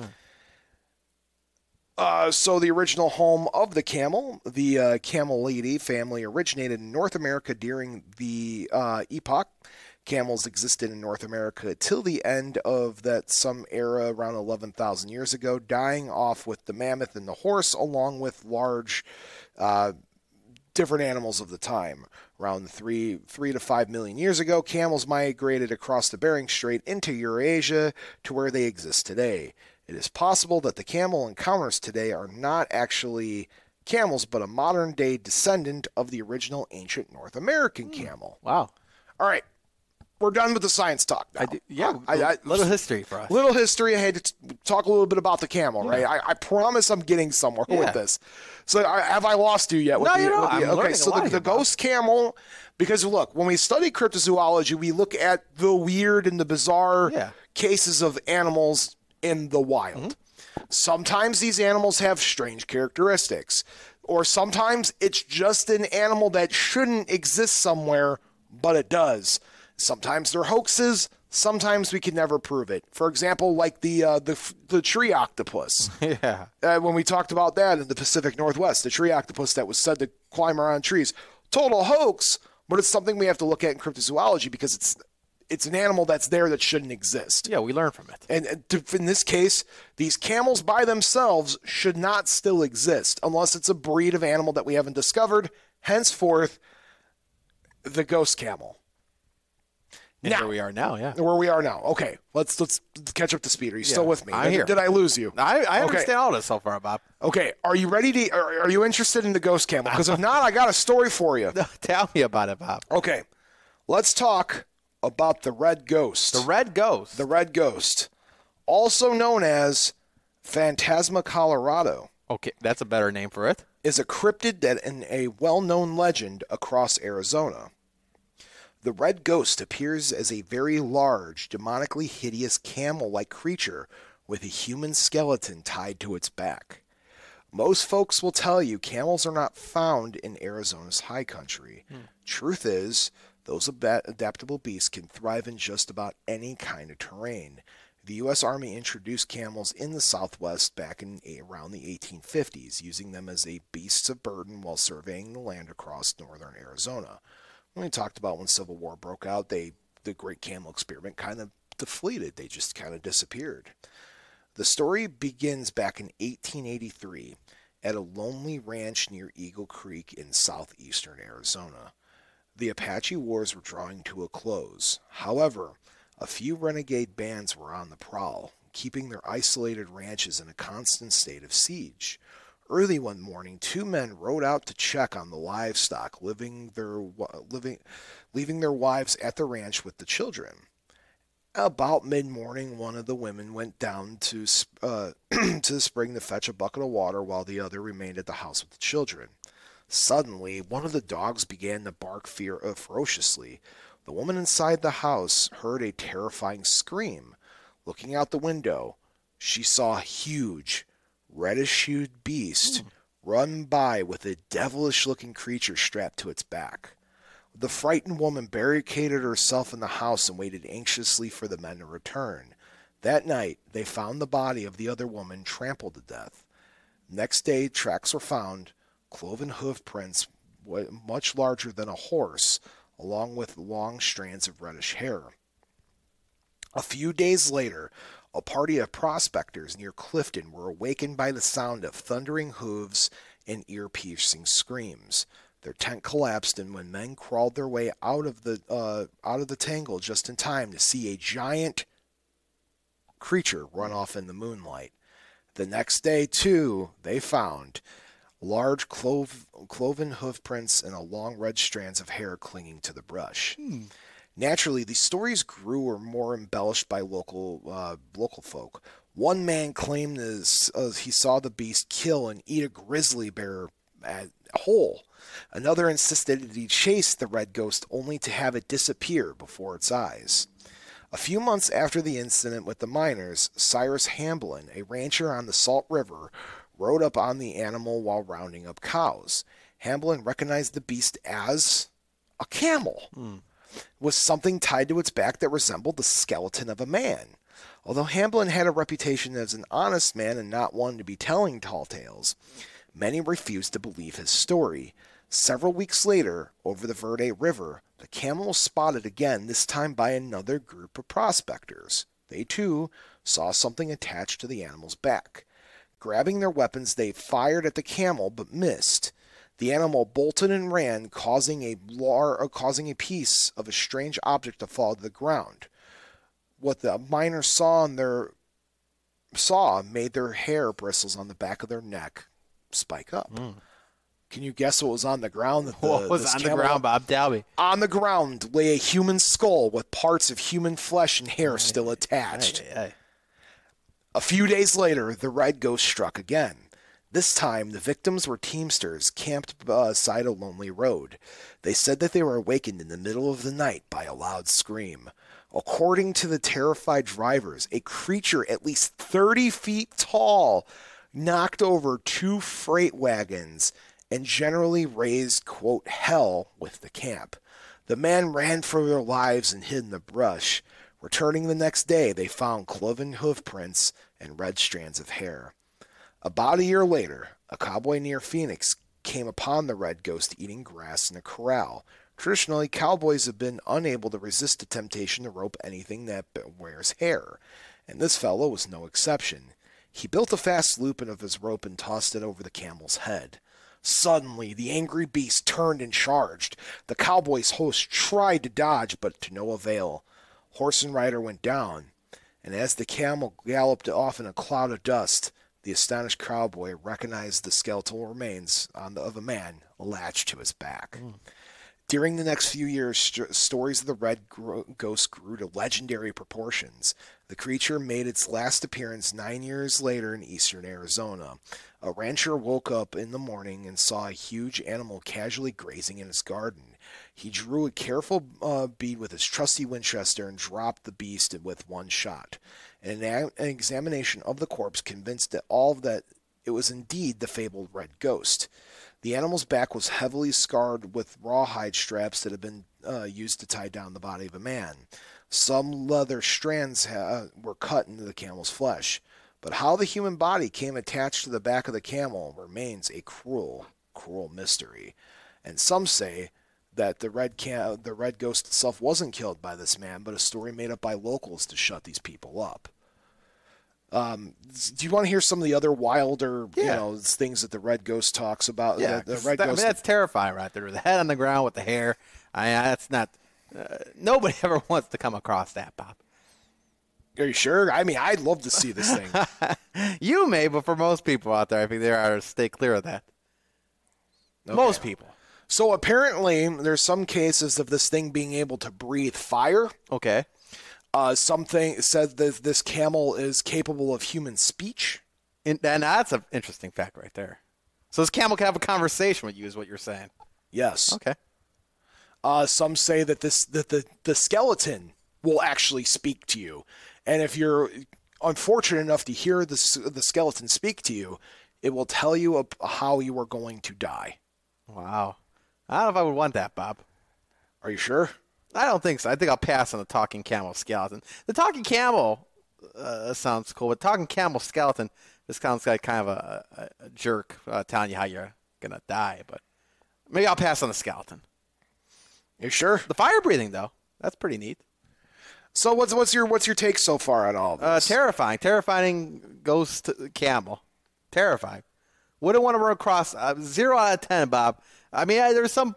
So the original home of the camel, the Camelidae family, originated in North America during the epoch. Camels existed in North America till the end of that some era around 11,000 years ago, dying off with the mammoth and the horse, along with large different animals of the time. Around 3 to 5 million years ago, camels migrated across the Bering Strait into Eurasia to where they exist today. It is possible that the camel encounters today are not actually camels, but a modern-day descendant of the original ancient North American camel. Wow. All right, we're done with the science talk now. Little history for us. Little history. I had to talk a little bit about the camel, right? I promise I'm getting somewhere with this. So have I lost you yet? No, you're not. I'm okay, learning so a lot the here, Bob. ghost camel, because look, when we study cryptozoology, we look at the weird and the bizarre cases of animals in the wild. Sometimes these animals have strange characteristics, or sometimes it's just an animal that shouldn't exist somewhere, but it does. Sometimes they're hoaxes. Sometimes we can never prove it. For example, like the tree octopus. Yeah. When we talked about that in the Pacific Northwest, the tree octopus that was said to climb around trees. Total hoax, but it's something we have to look at in cryptozoology because it's an animal that's there that shouldn't exist. Yeah, we learn from it. And in this case, these camels by themselves should not still exist unless it's a breed of animal that we haven't discovered. Henceforth, the ghost camel. And Now, where we are now, yeah. where we are now. Okay, let's catch up to speed. Are you still with me? I'm here. Did I lose you? I understand all this so far, Bob. Okay, are you ready to? Are you interested in the ghost camel? Because if not, I got a story for you. Tell me about it, Bob. Okay, let's talk about the red ghost. The red ghost. The red ghost, also known as Phantasma Colorado, Okay, that's a better name for it. is a cryptid that in a well-known legend across Arizona. The red ghost appears as a very large, demonically hideous camel-like creature with a human skeleton tied to its back. Most folks will tell you camels are not found in Arizona's high country. Truth is, those adaptable beasts can thrive in just about any kind of terrain. The U.S. Army introduced camels in the Southwest back in around the 1850s, using them as a beasts of burden while surveying the land across northern Arizona. When we talked about when Civil War broke out, the Great Camel Experiment kind of deflated. They just kind of disappeared. The story begins back in 1883 at a lonely ranch near Eagle Creek in southeastern Arizona. The Apache Wars were drawing to a close. However, a few renegade bands were on the prowl, keeping their isolated ranches in a constant state of siege. Early one morning, two men rode out to check on the livestock, leaving their wives at the ranch with the children. About mid-morning, one of the women went down to the spring to fetch a bucket of water while the other remained at the house with the children. Suddenly, one of the dogs began to bark ferociously. The woman inside the house heard a terrifying scream. Looking out the window, she saw a huge, reddish-hued beast run by with a devilish-looking creature strapped to its back. The frightened woman barricaded herself in the house and waited anxiously for the men to return. That night, they found the body of the other woman trampled to death. Next day, tracks were found, cloven hoof prints much larger than a horse, along with long strands of reddish hair. A few days later, a party of prospectors near Clifton were awakened by the sound of thundering hooves and ear-piercing screams. Their tent collapsed, and when men crawled their way out of the tangle just in time to see a giant creature run off in the moonlight. The next day, too, they found large cloven hoof prints and long red strands of hair clinging to the brush. Naturally, these stories grew or more embellished by local folk. One man claimed he saw the beast kill and eat a grizzly bear whole. Another insisted that he chased the red ghost only to have it disappear before its eyes. A few months after the incident with the miners, Cyrus Hamblin, a rancher on the Salt River, rode up on the animal while rounding up cows. Hamblin recognized the beast as a camel, with something tied to its back that resembled the skeleton of a man. Although Hamblin had a reputation as an honest man and not one to be telling tall tales, many refused to believe his story. Several weeks later, over the Verde River, the camel was spotted again, this time by another group of prospectors. They, too, saw something attached to the animal's back. Grabbing their weapons, they fired at the camel, but missed. The animal bolted and ran, causing a piece of a strange object to fall to the ground. What the miners saw made their hair bristles on the back of their neck spike up. Can you guess what was on the ground? What was on the ground, Bob? Tell me. On the ground lay a human skull with parts of human flesh and hair still attached. A few days later, the red ghost struck again. This time, the victims were teamsters camped beside a lonely road. They said that they were awakened in the middle of the night by a loud scream. According to the terrified drivers, a creature at least 30 feet tall knocked over 2 freight wagons and generally raised, quote, hell with the camp. The men ran for their lives and hid in the brush. Returning the next day, they found cloven hoof prints and red strands of hair. About a year later, a cowboy near Phoenix came upon the red ghost eating grass in a corral. Traditionally, cowboys have been unable to resist the temptation to rope anything that wears hair, and this fellow was no exception. He built a fast loop of his rope and tossed it over the camel's head. Suddenly, the angry beast turned and charged. The cowboy's host tried to dodge, but to no avail. Horse and rider went down, and as the camel galloped off in a cloud of dust, the astonished cowboy recognized the skeletal remains of a man latched to his back. During the next few years, stories of the red ghost grew to legendary proportions. The creature made its last appearance 9 years later in eastern Arizona. A rancher woke up in the morning and saw a huge animal casually grazing in his garden. He drew a careful bead with his trusty Winchester and dropped the beast with one shot. An examination of the corpse convinced that it was indeed the fabled red ghost. The animal's back was heavily scarred with rawhide straps that had been used to tie down the body of a man. Some leather strands were cut into the camel's flesh. But how the human body came attached to the back of the camel remains a cruel, cruel mystery. And some say that the red ghost itself wasn't killed by this man, but a story made up by locals to shut these people up. Do you want to hear some of the other wilder, things that the red ghost talks about? Yeah, the red ghost. that's terrifying right there. The head on the ground with the hair. That's not. Nobody ever wants to come across that, Bob. Are you sure? I mean, I'd love to see this thing. You may, but for most people out there, I think they are to stay clear of that. Okay. Most people. So apparently, there's some cases of this thing being able to breathe fire. Okay. Something said that this camel is capable of human speech. And that's an interesting fact right there. So this camel can have a conversation with you, is what you're saying. Yes. Okay. Some say that the skeleton will actually speak to you. And if you're unfortunate enough to hear the skeleton speak to you, it will tell you how you are going to die. Wow. I don't know if I would want that, Bob. Are you sure? I don't think so. I think I'll pass on the talking camel skeleton. The talking camel sounds cool, but talking camel skeleton, this sounds like kind of a jerk telling you how you're going to die. But maybe I'll pass on the skeleton. You sure? The fire breathing, though, that's pretty neat. So what's your take so far on all this? Terrifying ghost camel, terrifying. Wouldn't want to run across 0 out of 10, Bob. I mean, there's some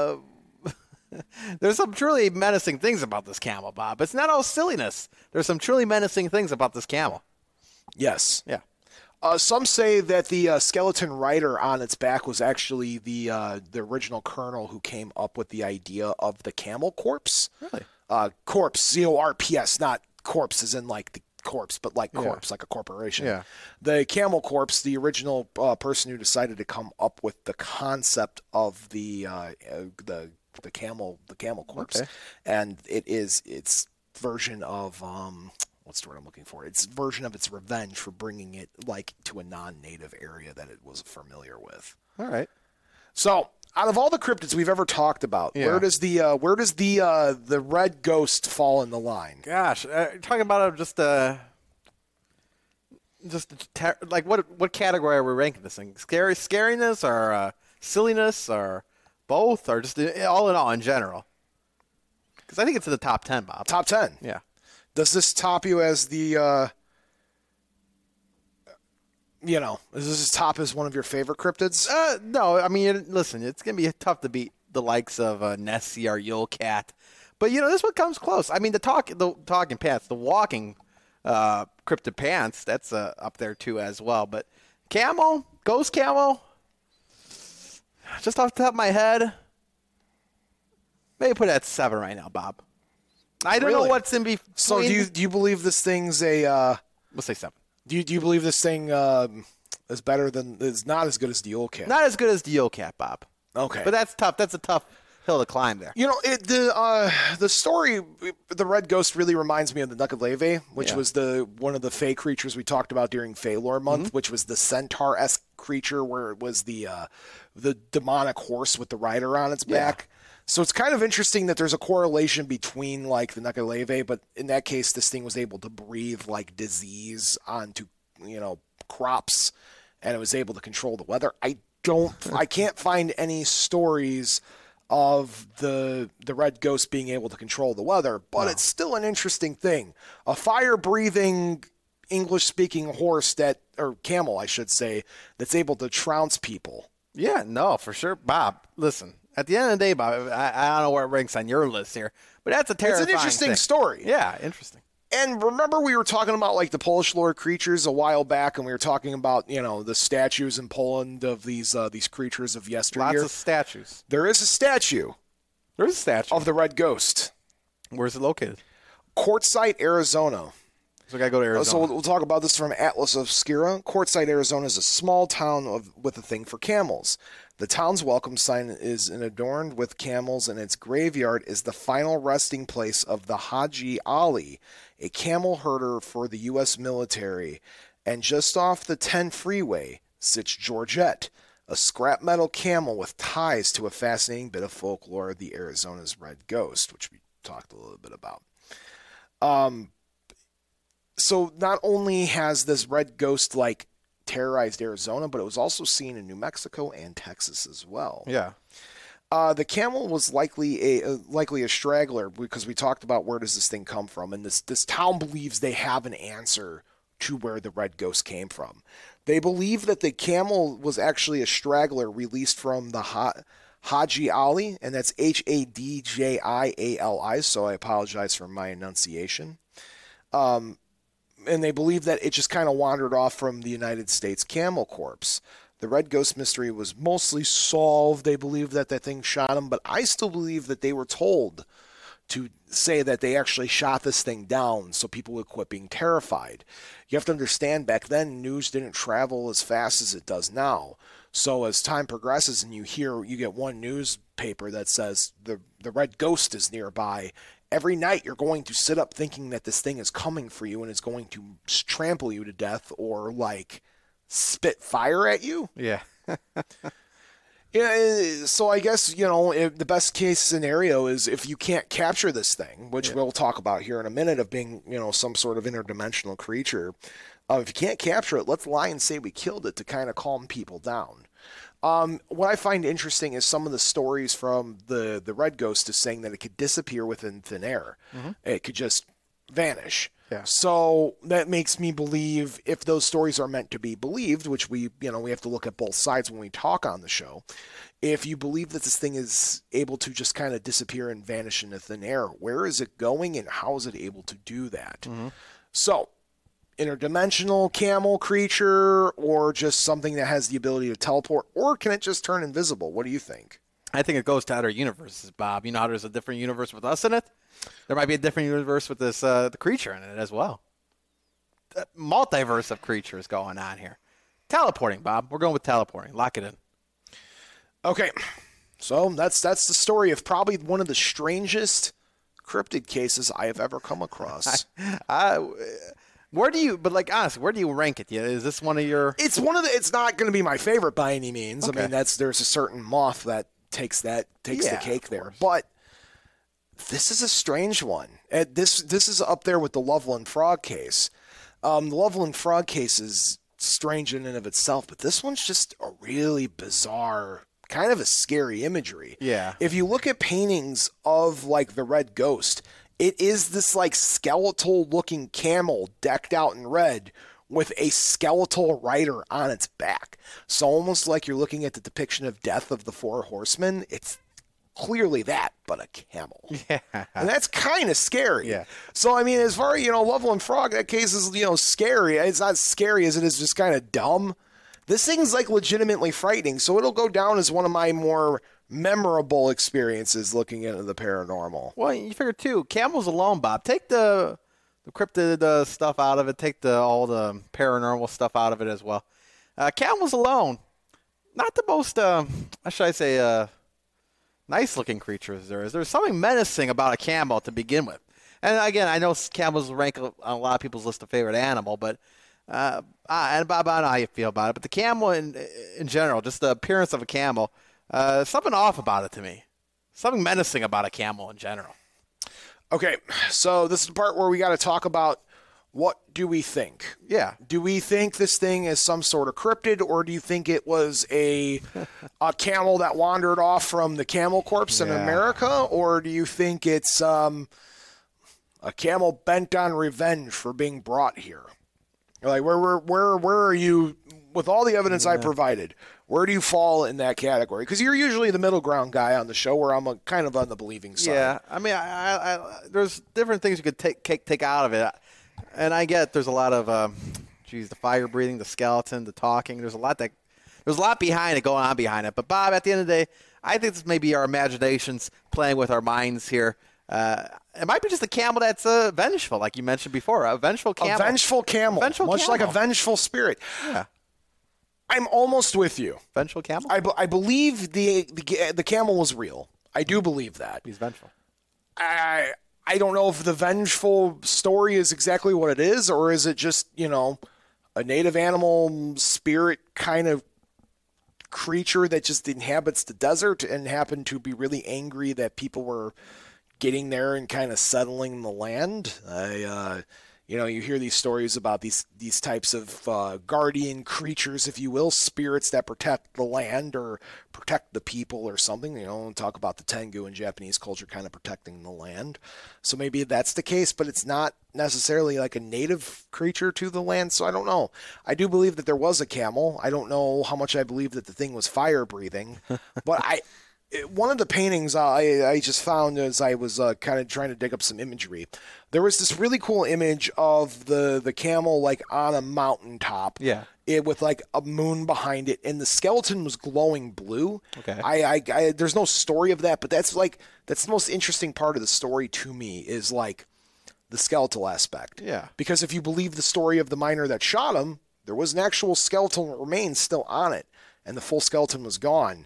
truly menacing things about this camel, Bob. It's not all silliness. There's some truly menacing things about this camel. Yes. Yeah. Some say that the skeleton rider on its back was actually the original colonel who came up with the idea of the camel corpse. Really? Corpse, C-O-R-P-S, not corpse as in like the corpse, but like corpse, like a corporation. Yeah. The camel corpse, the original person who decided to come up with the concept of the camel corpse, Okay. and its version of what's the word I'm looking for? Its version of its revenge for bringing it like to a non-native area that it was familiar with. All right. So, out of all the cryptids we've ever talked about, where does the red ghost fall in the line? Gosh, talking about like what category are we ranking this thing? Scariness, or silliness, or both, or just all in all in general? Because I think it's in the top 10, Bob. Top 10. Yeah. Does this top you as the does this top as one of your favorite cryptids? No, I mean, listen, it's going to be tough to beat the likes of Nessie or Yule Cat. But, this one comes close. I mean, the talking pants, the walking cryptid pants, that's up there too as well. But camel, ghost camel, just off the top of my head, maybe put it at 7 right now, Bob. I don't know what's in between. So do you believe this thing's a... We'll say 7. Do you believe this thing is not as good as the Yule Cat? Not as good as the Yule Cat, Bob. Okay. But that's tough. That's a tough hill to climb there. The story, the red ghost really reminds me of the Nukulele, which was one of the Fey creatures we talked about during Faelor month, which was the centaur-esque creature where it was the demonic horse with the rider on its back. So it's kind of interesting that there's a correlation between like the Nukulele, but in that case, this thing was able to breathe like disease onto, crops, and it was able to control the weather. I can't find any stories of the red ghost being able to control the weather, but it's still an interesting thing. A fire-breathing English-speaking horse or camel, I should say, that's able to trounce people. Yeah, no, for sure. Bob, listen, at the end of the day, Bob, I don't know where it ranks on your list here, but that's a terrifying It's an interesting thing. story. Yeah, interesting. And remember we were talking about like the Polish lore creatures a while back, and we were talking about, the statues in Poland of these creatures of yesteryear. Lots of statues. There is a statue There's a statue. of the red ghost. Where's it located? Quartzsite, Arizona. So I got to go to Arizona. So we'll talk about this from Atlas Obscura. Quartzsite, Arizona is a small town with a thing for camels. The town's welcome sign is adorned with camels, and its graveyard is the final resting place of the Haji Ali, a camel herder for the U.S. military. And just off the 10 freeway sits Georgette, a scrap metal camel with ties to a fascinating bit of folklore, the Arizona's Red Ghost, which we talked a little bit about. So not only has this red ghost terrorized Arizona, but it was also seen in New Mexico and Texas as well. Yeah. The camel was likely a straggler, because we talked about where does this thing come from, and this town believes they have an answer to where the red ghost came from. They believe that the camel was actually a straggler released from the Haji Ali, and that's Hadjiali, so I apologize for my enunciation. And they believe that it just kind of wandered off from the United States Camel Corps. The Red Ghost mystery was mostly solved. They believe that thing shot him, but I still believe that they were told to say that they actually shot this thing down so people would quit being terrified. You have to understand, back then, news didn't travel as fast as it does now. So as time progresses and you get one newspaper that says the Red Ghost is nearby, every night you're going to sit up thinking that this thing is coming for you and is going to trample you to death or spit fire at you. Yeah. Yeah, so I guess, the best case scenario is if you can't capture this thing, which we'll talk about here in a minute, of being, some sort of interdimensional creature. If you can't capture it, let's lie and say we killed it to kind of calm people down. What I find interesting is some of the stories from the Red Ghost is saying that it could disappear within thin air. Mm-hmm. It could just vanish. Yeah. So that makes me believe, if those stories are meant to be believed, which we have to look at both sides when we talk on the show. If you believe that this thing is able to just kind of disappear and vanish into thin air, where is it going and how is it able to do that? Mm-hmm. So, interdimensional camel creature, or just something that has the ability to teleport, or can it just turn invisible? What do you think? I think it goes to other universes, Bob. You know how there's a different universe with us in it? There might be a different universe with this the creature in it as well. A multiverse of creatures going on here. Teleporting, Bob. We're going with teleporting. Lock it in. Okay. So that's the story of probably one of the strangest cryptid cases I have ever come across. Where do you rank it? Is this one of your... It's not going to be my favorite by any means. Okay. I mean, there's a certain moth that takes the cake there. But this is a strange one. This is up there with the Loveland Frog case. The Loveland Frog case is strange in and of itself, but this one's just a really bizarre, kind of a scary imagery. Yeah. If you look at paintings of the Red Ghost, it is this skeletal looking camel decked out in red with a skeletal rider on its back. So almost like you're looking at the depiction of Death of the Four Horsemen. It's clearly that, but a camel. Yeah. And that's kind of scary. Yeah. So, I mean, as far as, Loveland Frog, that case is, scary. It's not scary as it is just kind of dumb. This thing's legitimately frightening. So it'll go down as one of my more memorable experiences looking into the paranormal. Well, you figure too, camels alone, Bob. Take the cryptid stuff out of it. Take all the paranormal stuff out of it as well. Camels alone, not the most, how should I say, nice-looking creatures there is. There's something menacing about a camel to begin with. And again, I know camels rank on a lot of people's list of favorite animal, but and Bob, I know how you feel about it. But the camel in general, just the appearance of a camel, something off about it to me. Something menacing about a camel in general. Okay, so this is the part where we got to talk about What do we think? Yeah. Do we think this thing is some sort of cryptid, or do you think it was a camel that wandered off from the camel corpse in America, or do you think it's a camel bent on revenge for being brought here? Like, where are you with all the evidence I provided? Where do you fall in that category? Because you're usually the middle ground guy on the show, where I'm kind of on the believing side. Yeah, I mean, I there's different things you could take out of it, and I get there's a lot of the fire breathing, the skeleton, the talking. There's a lot behind it, going on behind it. But Bob, at the end of the day, I think this may be our imaginations playing with our minds here. It might be just a camel that's vengeful, like you mentioned before, a vengeful camel. A vengeful camel, much like a vengeful spirit. Yeah. I'm almost with you. Vengeful camel? I believe the camel was real. I do believe that. He's vengeful. I don't know if the vengeful story is exactly what it is, or is it just, a native animal spirit kind of creature that just inhabits the desert and happened to be really angry that people were getting there and kind of settling the land. You hear these stories about these types of guardian creatures, if you will, spirits that protect the land or protect the people or something. Talk about the Tengu in Japanese culture kind of protecting the land. So maybe that's the case, but it's not necessarily like a native creature to the land. So I don't know. I do believe that there was a camel. I don't know how much I believe that the thing was fire breathing, but one of the paintings I just found as I was kind of trying to dig up some imagery, there was this really cool image of the camel like on a mountaintop. Yeah. With like a moon behind it, and the skeleton was glowing blue. Okay. I there's no story of that, but that's the most interesting part of the story to me is like the skeletal aspect. Yeah. Because if you believe the story of the miner that shot him, there was an actual skeletal remains still on it, and the full skeleton was gone.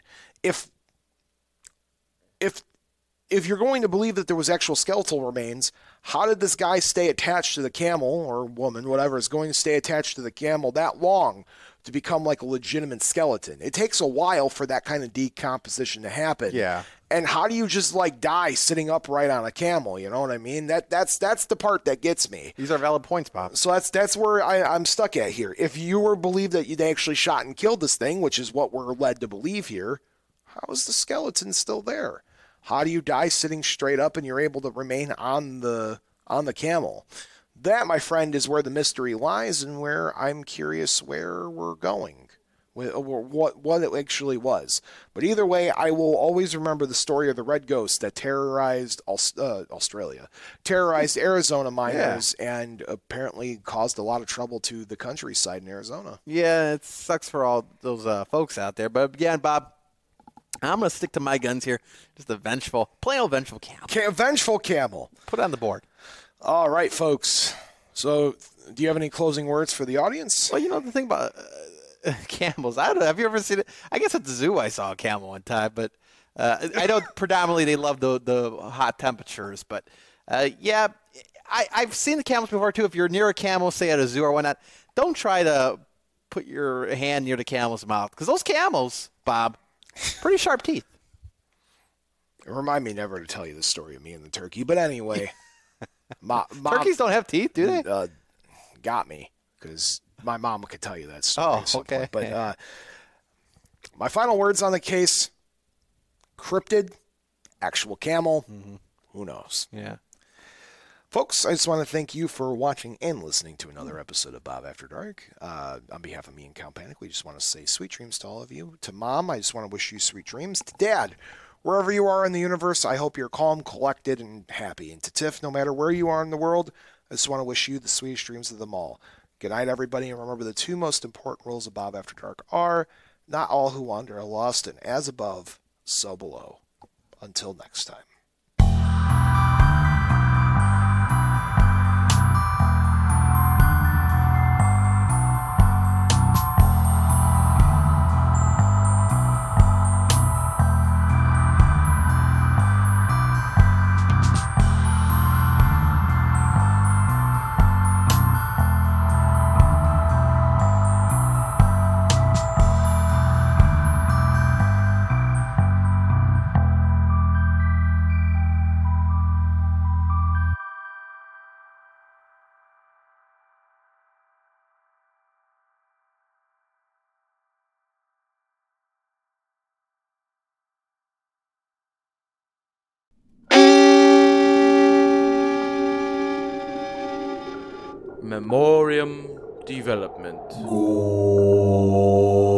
If you're going to believe that there was actual skeletal remains, how did this guy stay attached to the camel, or woman, whatever, is going to stay attached to the camel that long to become like a legitimate skeleton? It takes a while for that kind of decomposition to happen. Yeah. And how do you just like die sitting upright on a camel? You know what I mean? That's the part that gets me. These are valid points, Bob. So that's where I'm stuck at here. If you were believe that they actually shot and killed this thing, which is what we're led to believe here, how is the skeleton still there? How do you die sitting straight up and you're able to remain on the camel? That, my friend, is where the mystery lies, and where I'm curious where we're going, what it actually was. But either way, I will always remember the story of the red ghost that terrorized Australia, terrorized Arizona miners, and apparently caused a lot of trouble to the countryside in Arizona. Yeah, it sucks for all those folks out there. But again, Bob, I'm going to stick to my guns here. Just a plain old vengeful camel. Vengeful camel. Put it on the board. All right, folks. So, do you have any closing words for the audience? Well, the thing about camels, I don't know. Have you ever seen it? I guess at the zoo I saw a camel one time, but I know predominantly they love the hot temperatures. But, I've seen the camels before, too. If you're near a camel, say at a zoo or whatnot, don't try to put your hand near the camel's mouth. Because those camels, Bob, pretty sharp teeth. Remind me never to tell you the story of me and the turkey. But anyway, turkeys don't have teeth, do they? Got me, because my mom could tell you that story. Oh, okay. But my final words on the case: cryptid, actual camel. Mm-hmm. Who knows? Yeah. Folks, I just want to thank you for watching and listening to another episode of Bob After Dark. On behalf of me and Count Panic, we just want to say sweet dreams to all of you. To Mom, I just want to wish you sweet dreams. To Dad, wherever you are in the universe, I hope you're calm, collected, and happy. And to Tiff, no matter where you are in the world, I just want to wish you the sweetest dreams of them all. Good night, everybody, and remember the two most important rules of Bob After Dark are: not all who wander are lost, and as above, so below. Until next time. Memoriam Development. Go.